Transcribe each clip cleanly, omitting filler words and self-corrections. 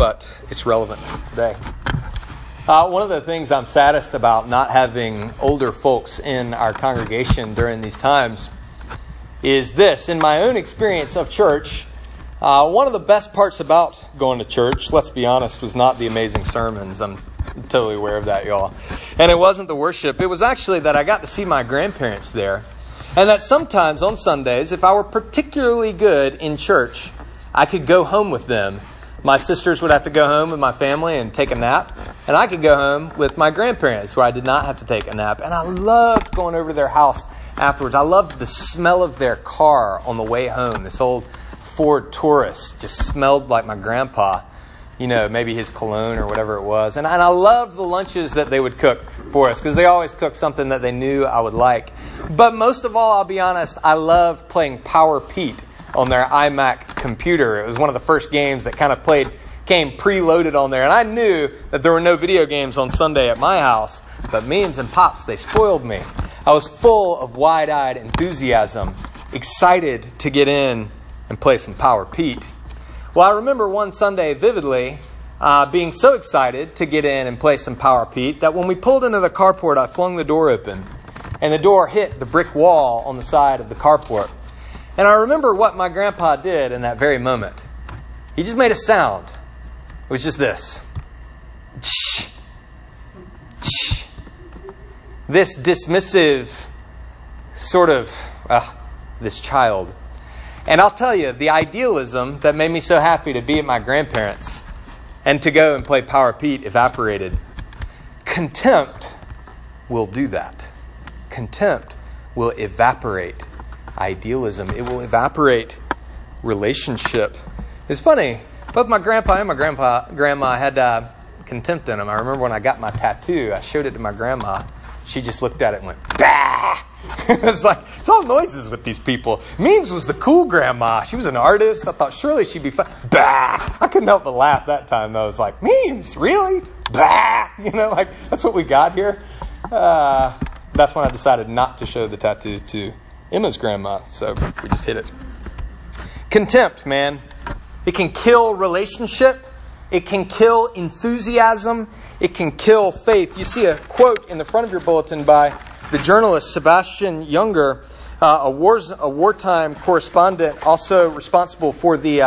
but it's relevant today. One of the things I'm saddest about not having older folks in our congregation during these times is this. In my own experience of church, one of the best parts about going to church, let's be honest, was not the amazing sermons. I'm totally aware of that, y'all. And it wasn't the worship. It was actually that I got to see my grandparents there. And that sometimes on Sundays, if I were particularly good in church, I could go home with them. My sisters would have to go home with my family and take a nap. And I could go home with my grandparents where I did not have to take a nap. And I loved going over to their house afterwards. I loved the smell of their car on the way home. This old Ford Taurus just smelled like my grandpa. You know, maybe his cologne or whatever it was. And I loved the lunches that they would cook for us because they always cooked something that they knew I would like. But most of all, I'll be honest, I loved playing Power Pete on their iMac computer. It was one of the first games that kind of came preloaded on there. And I knew that there were no video games on Sunday at my house. But Memes and Pops, they spoiled me. I was full of wide-eyed enthusiasm, excited to get in and play some Power Pete. Well, I remember one Sunday vividly being so excited to get in and play some Power Pete that when we pulled into the carport, I flung the door open. And the door hit the brick wall on the side of the carport. And I remember what my grandpa did in that very moment. He just made a sound. It was just this. This dismissive sort of, this child. And I'll tell you, the idealism that made me so happy to be at my grandparents and to go and play Power Pete evaporated. Contempt will do that. Contempt will evaporate idealism. It will evaporate relationship. It's funny, both my grandpa and my grandma had contempt in them. I remember when I got my tattoo, I showed it to my grandma. She just looked at it and went, bah! It was like, it's all noises with these people. Memes was the cool grandma. She was an artist. I thought surely she'd be fun. Bah! I couldn't help but laugh that time, though. I was like, Memes? Really? Bah! You know, like, that's what we got here. That's when I decided not to show the tattoo to Emma's grandma. So we just hit it. Contempt, man. It can kill relationship. It can kill enthusiasm. It can kill faith. You see a quote in the front of your bulletin by the journalist Sebastian Junger, a wartime correspondent, also responsible for the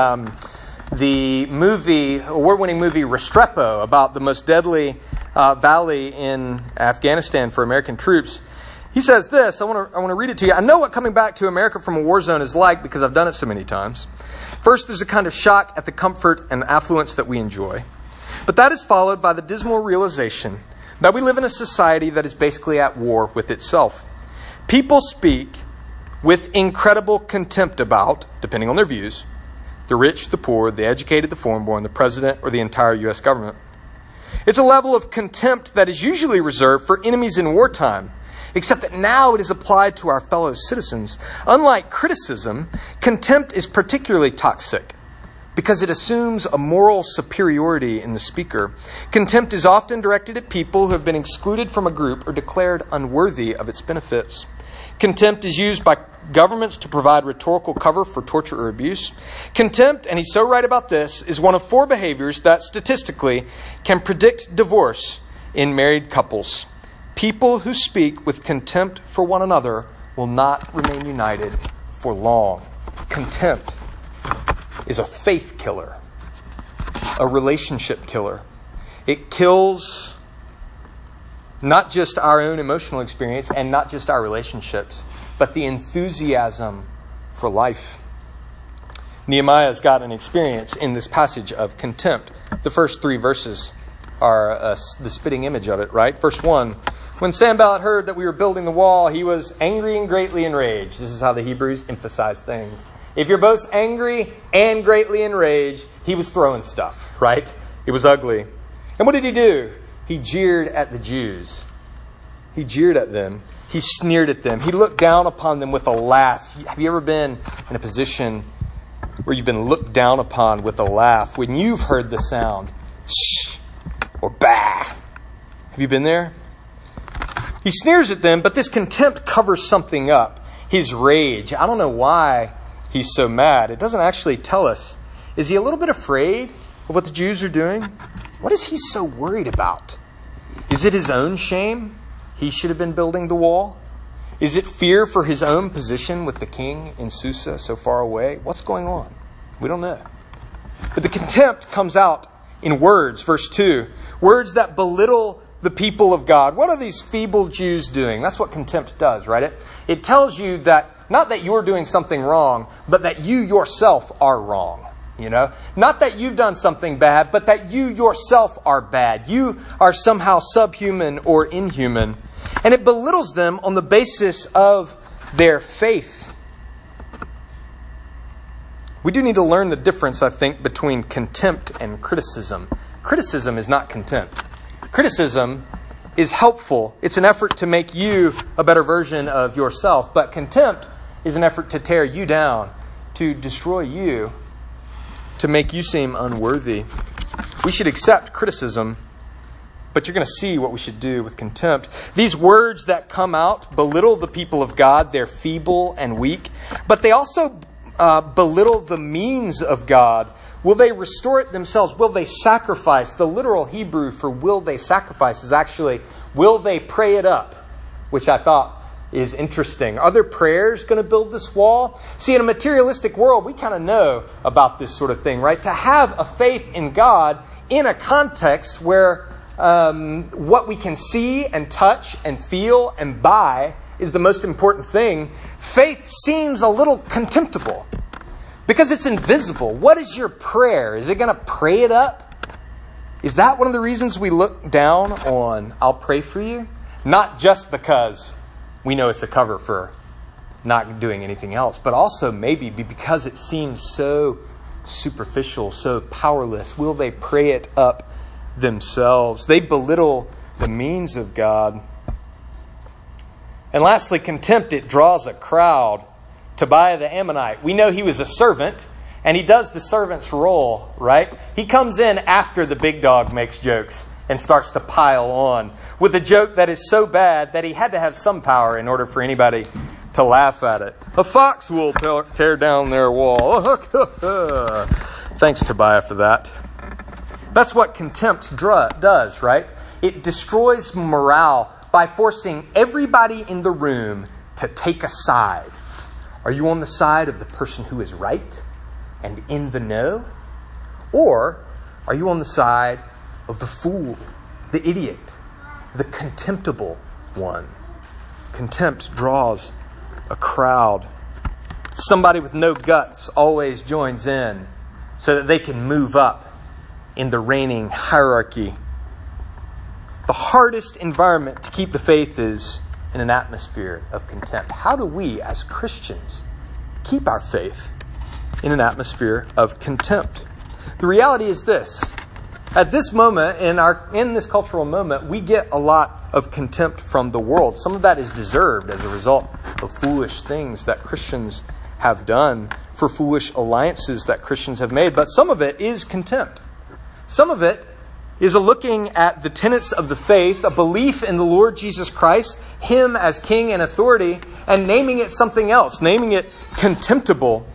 award-winning movie Restrepo, about the most deadly valley in Afghanistan for American troops. He says this. I want to read it to you. I know what coming back to America from a war zone is like because I've done it so many times. First, there's a kind of shock at the comfort and affluence that we enjoy. But that is followed by the dismal realization that we live in a society that is basically at war with itself. People speak with incredible contempt about, depending on their views, the rich, the poor, the educated, the foreign-born, the president, or the entire U.S. government. It's a level of contempt that is usually reserved for enemies in wartime, except that now it is applied to our fellow citizens. Unlike criticism, contempt is particularly toxic because it assumes a moral superiority in the speaker. Contempt is often directed at people who have been excluded from a group or declared unworthy of its benefits. Contempt is used by governments to provide rhetorical cover for torture or abuse. Contempt, and he's so right about this, is one of 4 behaviors that statistically can predict divorce in married couples. People who speak with contempt for one another will not remain united for long. Contempt is a faith killer, a relationship killer. It kills not just our own emotional experience and not just our relationships, but the enthusiasm for life. Nehemiah's got an experience in this passage of contempt. The first 3 verses are the spitting image of it, right? Verse 1, when Sanballat heard that we were building the wall, he was angry and greatly enraged. This is how the Hebrews emphasize things. If you're both angry and greatly enraged, he was throwing stuff, right? It was ugly. And what did he do? He jeered at the Jews. He jeered at them. He sneered at them. He looked down upon them with a laugh. Have you ever been in a position where you've been looked down upon with a laugh when you've heard the sound shh or bah? Have you been there? He sneers at them, but this contempt covers something up. His rage. I don't know why he's so mad. It doesn't actually tell us. Is he a little bit afraid? of what the Jews are doing? What is he so worried about? Is it his own shame? He should have been building the wall? Is it fear for his own position with the king in Susa so far away? What's going on? We don't know. But the contempt comes out in words, verse 2. Words that belittle the people of God. What are these feeble Jews doing? That's what contempt does, right? It tells you that not that you're doing something wrong, but that you yourself are wrong. Not that you've done something bad, but that you yourself are bad. You are somehow subhuman or inhuman. And it belittles them on the basis of their faith. We do need to learn the difference, I think, between contempt and criticism. Criticism is not contempt. Criticism is helpful. It's an effort to make you a better version of yourself. But contempt is an effort to tear you down, to destroy you, to make you seem unworthy. We should accept criticism, but you're going to see what we should do with contempt. These words that come out belittle the people of God. They're feeble and weak, but they also belittle the means of God. Will they restore it themselves? Will they sacrifice? The literal Hebrew for will they sacrifice is actually will they pray it up, which I thought is interesting. Are their prayers going to build this wall? See, in a materialistic world, we kind of know about this sort of thing, right? To have a faith in God in a context where what we can see and touch and feel and buy is the most important thing, faith seems a little contemptible because it's invisible. What is your prayer? Is it going to pray it up? Is that one of the reasons we look down on I'll pray for you? Not just because we know it's a cover for not doing anything else, but also maybe because it seems so superficial, so powerless. Will they pray it up themselves? They belittle the means of God. And lastly, contempt, it draws a crowd. Tobiah the Ammonite, we know he was a servant, and he does the servant's role, right? He comes in after the big dog makes jokes and starts to pile on with a joke that is so bad that he had to have some power in order for anybody to laugh at it. A fox will tear down their wall. Thanks, Tobiah, for that. That's what contempt does, right? It destroys morale by forcing everybody in the room to take a side. Are you on the side of the person who is right and in the know? Or are you on the side of the fool, the idiot, the contemptible one? Contempt draws a crowd. Somebody with no guts always joins in so that they can move up in the reigning hierarchy. The hardest environment to keep the faith is in an atmosphere of contempt. How do we, as Christians, keep our faith in an atmosphere of contempt? The reality is this. At this moment, in this cultural moment, we get a lot of contempt from the world. Some of that is deserved as a result of foolish things that Christians have done, for foolish alliances that Christians have made. But some of it is contempt. Some of it is a looking at the tenets of the faith, a belief in the Lord Jesus Christ, Him as King and authority, and naming it something else, naming it contemptible.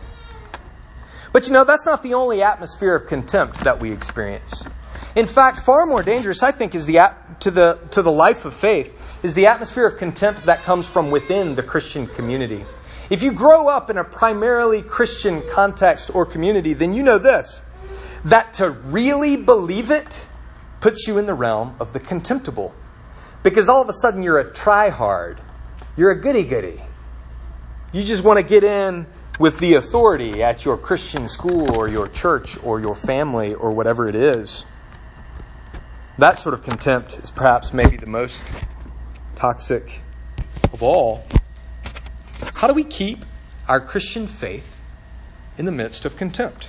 But that's not the only atmosphere of contempt that we experience. In fact, far more dangerous, I think, is to the life of faith, is the atmosphere of contempt that comes from within the Christian community. If you grow up in a primarily Christian context or community, then you know this, that to really believe it puts you in the realm of the contemptible. Because all of a sudden you're a try-hard. You're a goody-goody. You just want to get in with the authority at your Christian school or your church or your family or whatever it is. That sort of contempt is perhaps maybe the most toxic of all. How do we keep our Christian faith in the midst of contempt?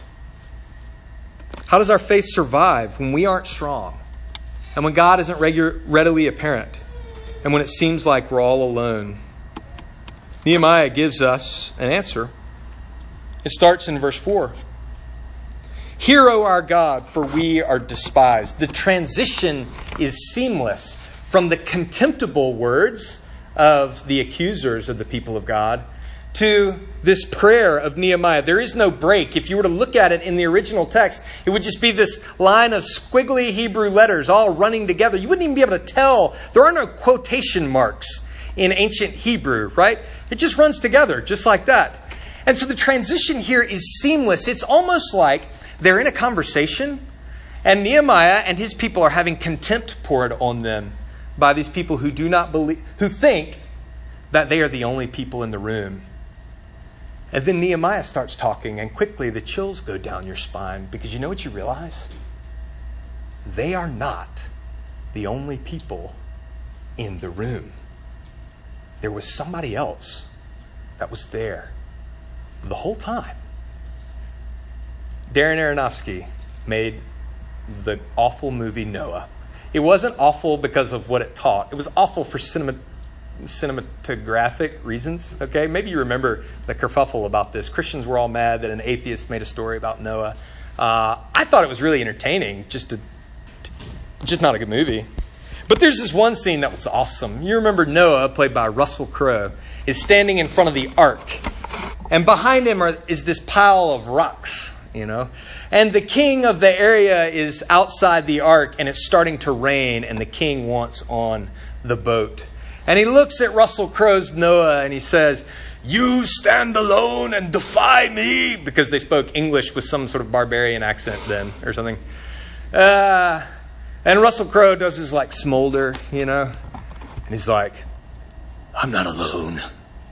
How does our faith survive when we aren't strong? And when God isn't readily apparent? And when it seems like we're all alone? Nehemiah gives us an answer. It starts in verse 4. Hear, O our God, for we are despised. The transition is seamless from the contemptible words of the accusers of the people of God to this prayer of Nehemiah. There is no break. If you were to look at it in the original text, it would just be this line of squiggly Hebrew letters all running together. You wouldn't even be able to tell. There are no quotation marks in ancient Hebrew, right? It just runs together just like that. And so the transition here is seamless. It's almost like they're in a conversation and Nehemiah and his people are having contempt poured on them by these people who do not believe, who think that they are the only people in the room. And then Nehemiah starts talking, and quickly the chills go down your spine, because you know what you realize? They are not the only people in the room. There was somebody else that was there the whole time. Darren Aronofsky made the awful movie Noah. It wasn't awful because of what it taught. It was awful for cinematographic reasons. Okay, maybe you remember the kerfuffle about this. Christians were all mad that an atheist made a story about Noah. I thought it was really entertaining, just not a good movie. But there's this one scene that was awesome. You remember Noah, played by Russell Crowe, is standing in front of the ark, and behind him is this pile of rocks. And the king of the area is outside the ark, and it's starting to rain, and the king wants on the boat. And he looks at Russell Crowe's Noah and he says, "You stand alone and defy me," because they spoke English with some sort of barbarian accent then or something. And Russell Crowe does his smolder, and he's like, "I'm not alone."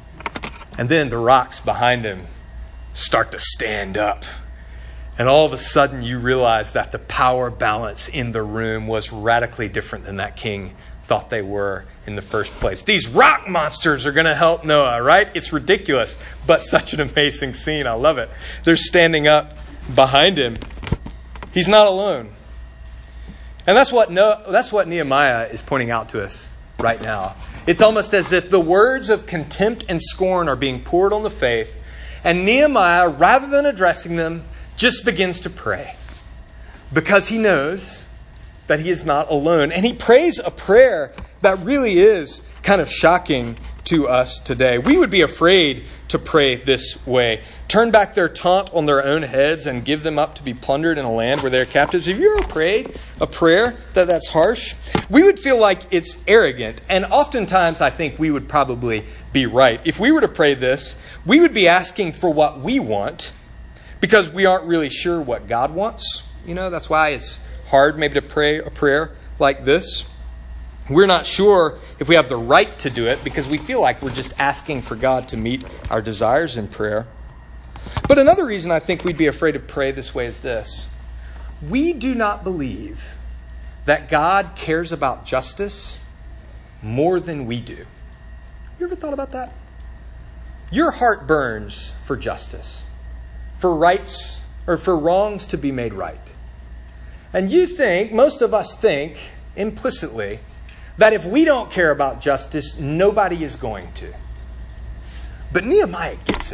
And then the rocks behind him start to stand up. And all of a sudden you realize that the power balance in the room was radically different than that king thought they were in the first place. These rock monsters are going to help Noah, right? It's ridiculous, but such an amazing scene. I love it. They're standing up behind him. He's not alone. And that's what Nehemiah is pointing out to us right now. It's almost as if the words of contempt and scorn are being poured on the faith, and Nehemiah, rather than addressing them, just begins to pray because he knows that he is not alone. And he prays a prayer that really is kind of shocking to us today. We would be afraid to pray this way. Turn back their taunt on their own heads and give them up to be plundered in a land where they're captives. Have you ever prayed a prayer that's harsh? We would feel like it's arrogant. And oftentimes I think we would probably be right. If we were to pray this, we would be asking for what we want, because we aren't really sure what God wants. That's why it's hard maybe to pray a prayer like this. We're not sure if we have the right to do it because we feel like we're just asking for God to meet our desires in prayer. But another reason I think we'd be afraid to pray this way is this. We do not believe that God cares about justice more than we do. You ever thought about that? Your heart burns for justice, for rights or for wrongs to be made right. And most of us think implicitly that if we don't care about justice, nobody is going to. But Nehemiah gets it.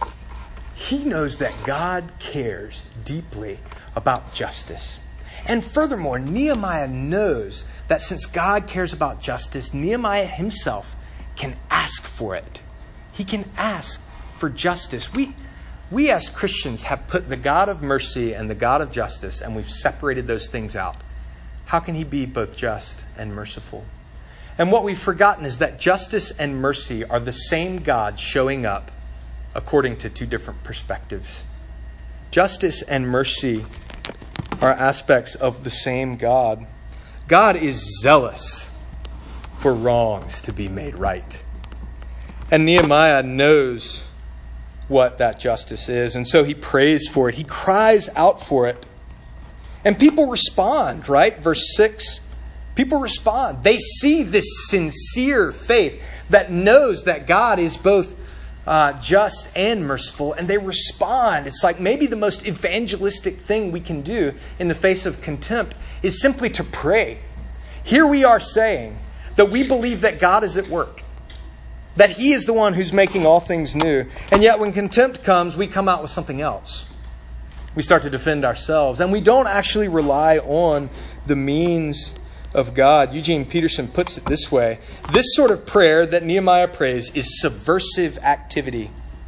He knows that God cares deeply about justice. And furthermore, Nehemiah knows that since God cares about justice, Nehemiah himself can ask for it. He can ask for justice. We as Christians have put the God of mercy and the God of justice, and we've separated those things out. How can he be both just and merciful? And what we've forgotten is that justice and mercy are the same God showing up according to two different perspectives. Justice and mercy are aspects of the same God. God is zealous for wrongs to be made right. And Nehemiah knows what that justice is. And so he prays for it. He cries out for it. And people respond, right? Verse 6. People respond. They see this sincere faith that knows that God is both just and merciful. And they respond. It's like maybe the most evangelistic thing we can do in the face of contempt is simply to pray. Here we are saying that we believe that God is at work, that he is the one who's making all things new. And yet when contempt comes, we come out with something else. We start to defend ourselves, and we don't actually rely on the means of God. Eugene Peterson puts it this way. This sort of prayer that Nehemiah prays is subversive activity.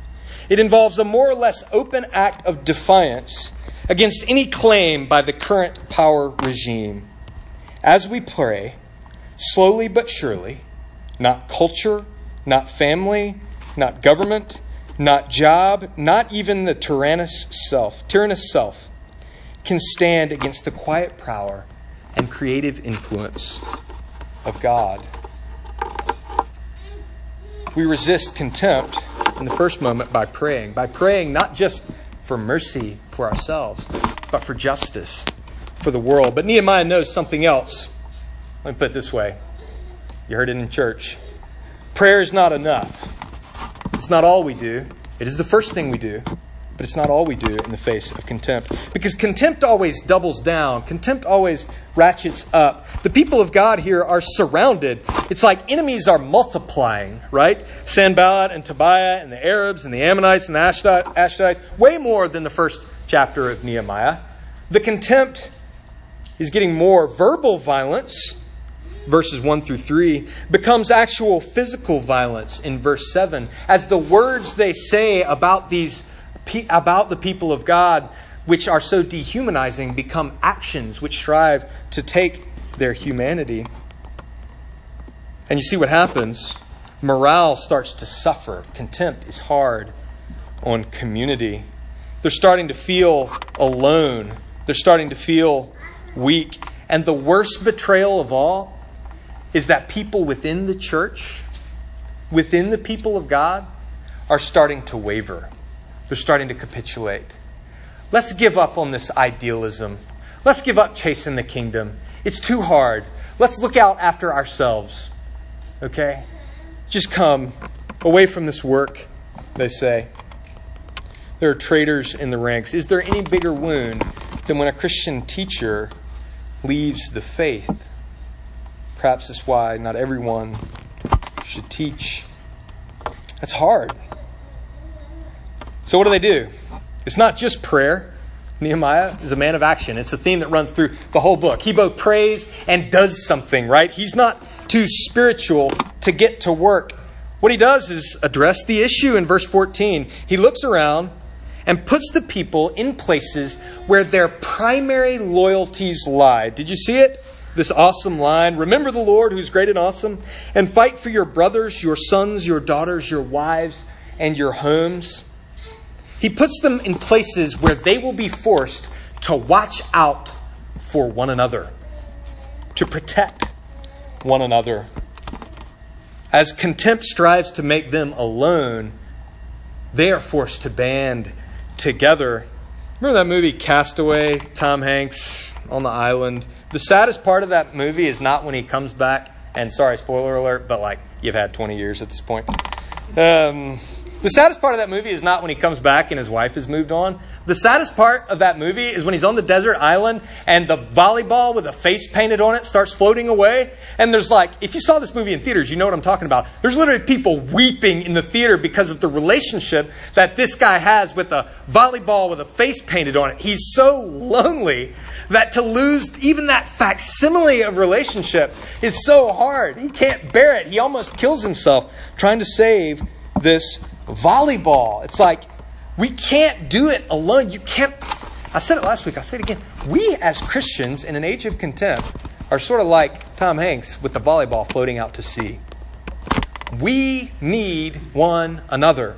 It involves a more or less open act of defiance against any claim by the current power regime. As we pray, slowly but surely, not culture, not family, not government, not job, not even the tyrannous self, can stand against the quiet power and creative influence of God. We resist contempt in the first moment by praying not just for mercy for ourselves, but for justice for the world. But Nehemiah knows something else. Let me put it this way. You heard it in church. Prayer is not enough. It's not all we do. It is the first thing we do, but it's not all we do in the face of contempt. Because contempt always doubles down. Contempt always ratchets up. The people of God here are surrounded. It's like enemies are multiplying, right? Sanballat and Tobiah and the Arabs and the Ammonites and the Ashdodites, way more than the first chapter of Nehemiah. The contempt is getting more. Verbal violence, verses 1 through 3, becomes actual physical violence in verse 7, as the words they say about the people of God, which are so dehumanizing, become actions which strive to take their humanity. And you see what happens. Morale starts to suffer. Contempt is hard on community. They're starting to feel alone. They're starting to feel weak. And the worst betrayal of all is that people within the church, within the people of God, are starting to waver. They're starting to capitulate. Let's give up on this idealism. Let's give up chasing the kingdom. It's too hard. Let's look out after ourselves. Okay? Just come away from this work, they say. There are traitors in the ranks. Is there any bigger wound than when a Christian teacher leaves the faith? Perhaps that's why not everyone should teach. That's hard. So what do? It's not just prayer. Nehemiah is a man of action. It's a theme that runs through the whole book. He both prays and does something, right? He's not too spiritual to get to work. What he does is address the issue in verse 14. He looks around and puts the people in places where their primary loyalties lie. Did you see it? This awesome line, remember the Lord who's great and awesome, and fight for your brothers, your sons, your daughters, your wives, and your homes. He puts them in places where they will be forced to watch out for one another, to protect one another. As contempt strives to make them alone, they are forced to band together. Remember that movie Castaway, Tom Hanks on the island? The saddest part of that movie is not when he comes back, and sorry, spoiler alert, but you've had 20 years at this point. The saddest part of that movie is not when he comes back and his wife has moved on. The saddest part of that movie is when he's on the desert island and the volleyball with a face painted on it starts floating away. And there's if you saw this movie in theaters, you know what I'm talking about. There's literally people weeping in the theater because of the relationship that this guy has with a volleyball with a face painted on it. He's so lonely that to lose even that facsimile of relationship is so hard. He can't bear it. He almost kills himself trying to save this volleyball. It's we can't do it alone. You can't. I said it last week. I'll say it again. We as Christians in an age of contempt are sort of like Tom Hanks with the volleyball floating out to sea. We need one another.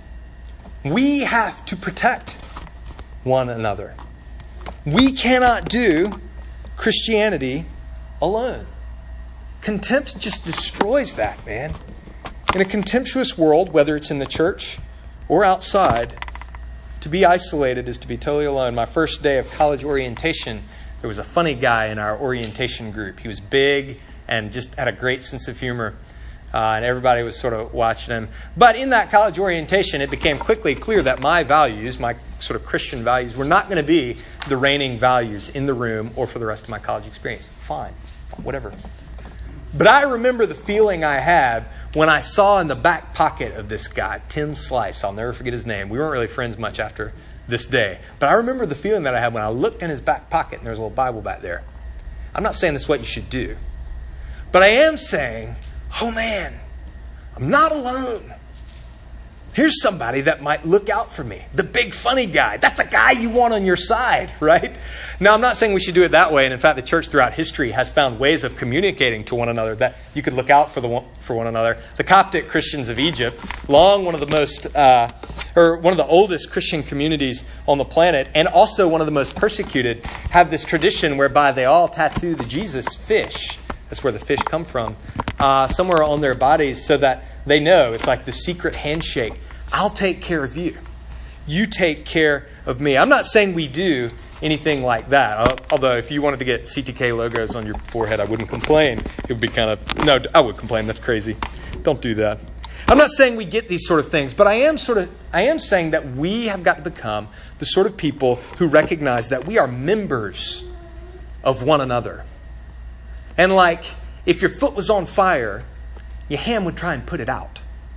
We have to protect one another. We cannot do Christianity alone. Contempt just destroys that, man. In a contemptuous world, whether it's in the church or outside, to be isolated is to be totally alone. My first day of college orientation, there was a funny guy in our orientation group. He was big and just had a great sense of humor. And everybody was sort of watching him. But in that college orientation, it became quickly clear that my values, my sort of Christian values, were not going to be the reigning values in the room or for the rest of my college experience. Fine, whatever. But I remember the feeling I had when I saw in the back pocket of this guy, Tim Slice. I'll never forget his name. We weren't really friends much after this day. But I remember the feeling that I had when I looked in his back pocket and there was a little Bible back there. I'm not saying this is what you should do. But I am saying, oh man, I'm not alone. Here's somebody that might look out for me. The big funny guy. That's the guy you want on your side, right? Now, I'm not saying we should do it that way. And in fact, the church throughout history has found ways of communicating to one another that you could look out for one another. The Coptic Christians of Egypt, one of the oldest Christian communities on the planet, and also one of the most persecuted, have this tradition whereby they all tattoo the Jesus fish. That's where the fish come from, somewhere on their bodies, so that they know it's like the secret handshake. I'll take care of you. You take care of me. I'm not saying we do anything like that. Although if you wanted to get CTK logos on your forehead, I wouldn't complain. It would be I would complain. That's crazy. Don't do that. I'm not saying we get these sort of things, but I am saying that we have got to become the sort of people who recognize that we are members of one another. And like, if your foot was on fire, your hand would try and put it out.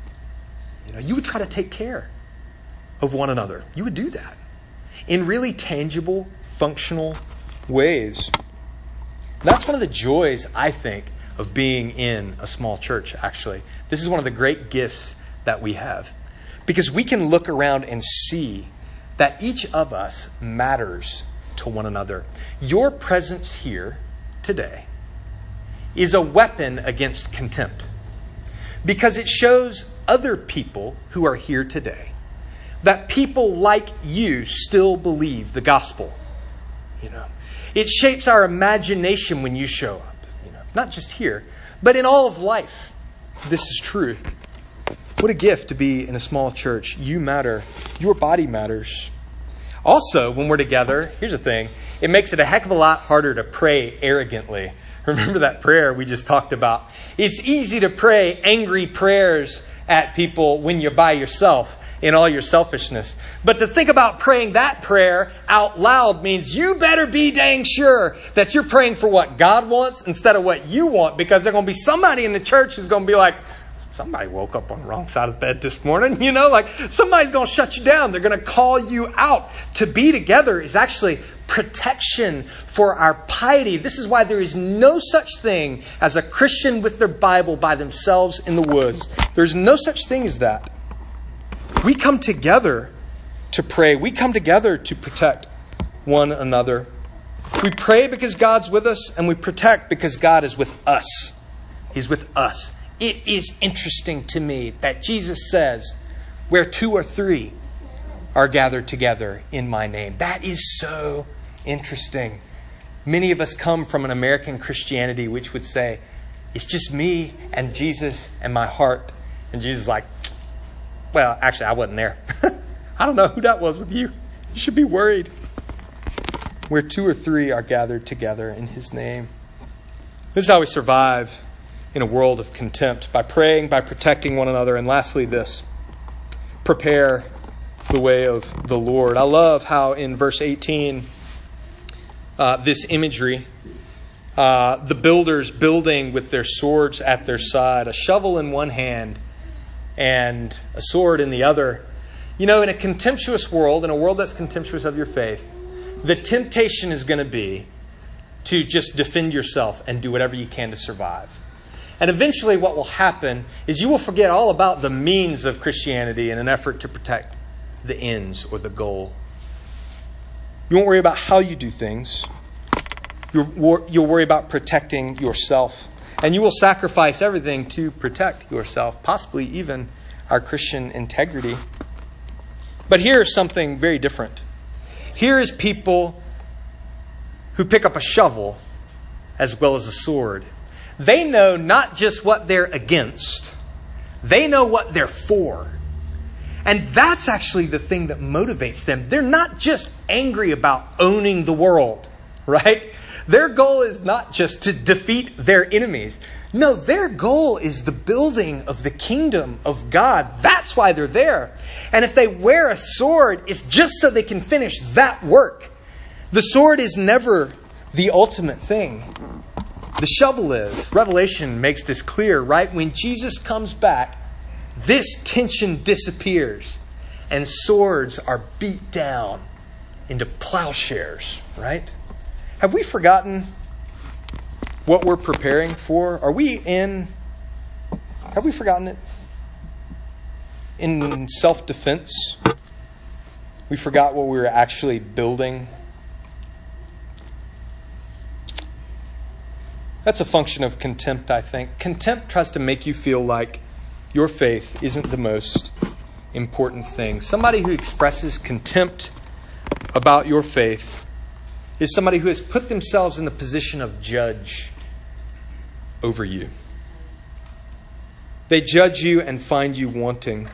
You would try to take care of one another. You would do that in really tangible, functional ways. That's one of the joys, I think, of being in a small church, actually. This is one of the great gifts that we have. Because we can look around and see that each of us matters to one another. Your presence here today is a weapon against contempt. Because it shows other people who are here today that people like you still believe the gospel. It shapes our imagination when you show up. Not just here, but in all of life. This is true. What a gift to be in a small church. You matter. Your body matters. Also, when we're together, here's the thing. It makes it a heck of a lot harder to pray arrogantly. Remember that prayer we just talked about? It's easy to pray angry prayers at people when you're by yourself in all your selfishness. But to think about praying that prayer out loud means you better be dang sure that you're praying for what God wants instead of what you want, because there's going to be somebody in the church who's going to be like, somebody woke up on the wrong side of the bed this morning. Somebody's going to shut you down. They're going to call you out. To be together is actually protection for our piety. This is why there is no such thing as a Christian with their Bible by themselves in the woods. There's no such thing as that. We come together to pray. We come together to protect one another. We pray because God's with us, and we protect because God is with us. He's with us. It is interesting to me that Jesus says, where 2 or 3 are gathered together in my name. That is so interesting. Many of us come from an American Christianity which would say, it's just me and Jesus and my heart. And Jesus is like, well, actually, I wasn't there. I don't know who that was with you. You should be worried. Where 2 or 3 are gathered together in His name. This is how we survive in a world of contempt, by praying, by protecting one another. And lastly, this: prepare the way of the Lord. I love how in verse 18, this imagery, the builders building with their swords at their side, a shovel in one hand and a sword in the other. In a contemptuous world, in a world that's contemptuous of your faith, the temptation is going to be to just defend yourself and do whatever you can to survive. And eventually what will happen is you will forget all about the means of Christianity in an effort to protect the ends or the goal. You won't worry about how you do things. You'll worry about protecting yourself. And you will sacrifice everything to protect yourself, possibly even our Christian integrity. But here's something very different. Here is people who pick up a shovel as well as a sword. They know not just what they're against, they know what they're for. And that's actually the thing that motivates them. They're not just angry about owning the world, right? Their goal is not just to defeat their enemies. No, their goal is the building of the kingdom of God. That's why they're there. And if they wear a sword, it's just so they can finish that work. The sword is never the ultimate thing. The shovel is. Revelation makes this clear, right? When Jesus comes back, this tension disappears and swords are beat down into plowshares, right? Have we forgotten what we're preparing for? Have we forgotten it? in self-defense. We forgot what we were actually building. That's a function of contempt, I think. Contempt tries to make you feel like your faith isn't the most important thing. Somebody who expresses contempt about your faith is somebody who has put themselves in the position of judge over you. They judge you and find you wanting.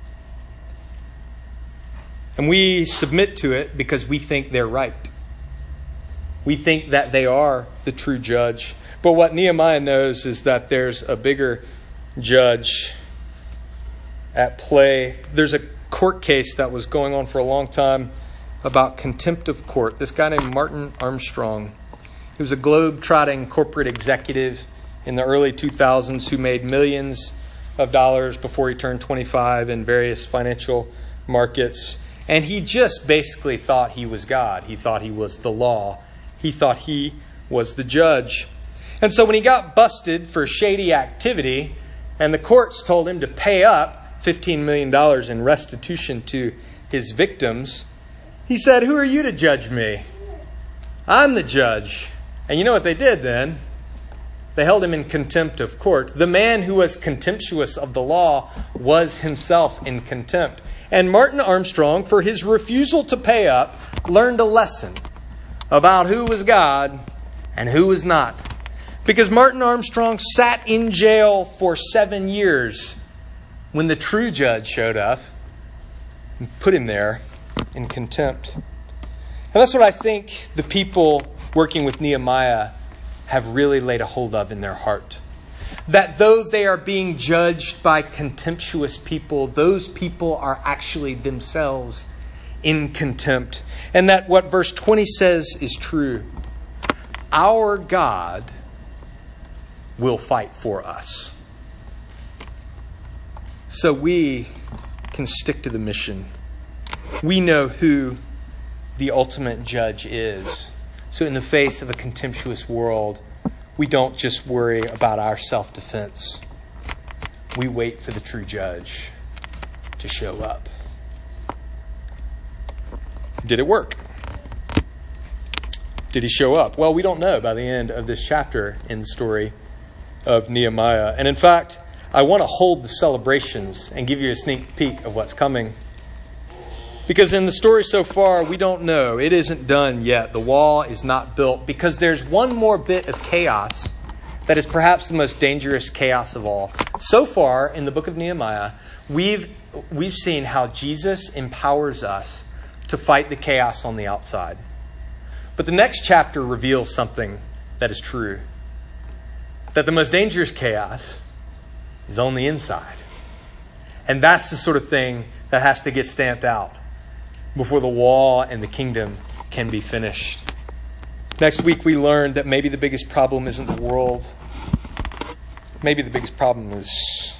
And we submit to it because we think they're right. We think that they are the true judge. But what Nehemiah knows is that there's a bigger judge at play. There's a court case that was going on for a long time about contempt of court. This guy named Martin Armstrong. He was a globe-trotting corporate executive in the early 2000s who made millions of dollars before he turned 25 in various financial markets. And he just basically thought he was God. He thought he was the law. He thought he was the judge. And so when he got busted for shady activity and the courts told him to pay up $15 million in restitution to his victims, he said, "Who are you to judge me? I'm the judge." And you know what they did then? They held him in contempt of court. The man who was contemptuous of the law was himself in contempt. And Martin Armstrong, for his refusal to pay up, learned a lesson about who was God and who was not. Because Martin Armstrong sat in jail for 7 years when the true judge showed up and put him there in contempt. And that's what I think the people working with Nehemiah have really laid a hold of in their heart. That though they are being judged by contemptuous people, those people are actually themselves in contempt. And that what verse 20 says is true. Our God will fight for us. So we can stick to the mission. We know who the ultimate judge is. So in the face of a contemptuous world, we don't just worry about our self-defense. We wait for the true judge to show up. Did it work? Did he show up? Well, we don't know by the end of this chapter in the story of Nehemiah. And in fact, I want to hold the celebrations and give you a sneak peek of what's coming. Because in the story so far, we don't know. It isn't done yet. The wall is not built because there's one more bit of chaos that is perhaps the most dangerous chaos of all. So far in the book of Nehemiah, we've seen how Jesus empowers us to fight the chaos on the outside. But the next chapter reveals something that is true. That the most dangerous chaos is on the inside. And that's the sort of thing that has to get stamped out before the wall and the kingdom can be finished. Next week we learned that maybe the biggest problem isn't the world. Maybe the biggest problem is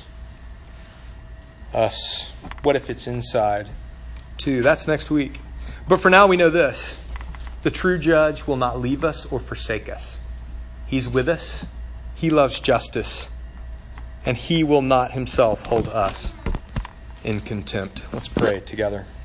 us. What if it's inside too? That's next week. But for now we know this. The true judge will not leave us or forsake us. He's with us. He loves justice. And he will not himself hold us in contempt. Let's pray together.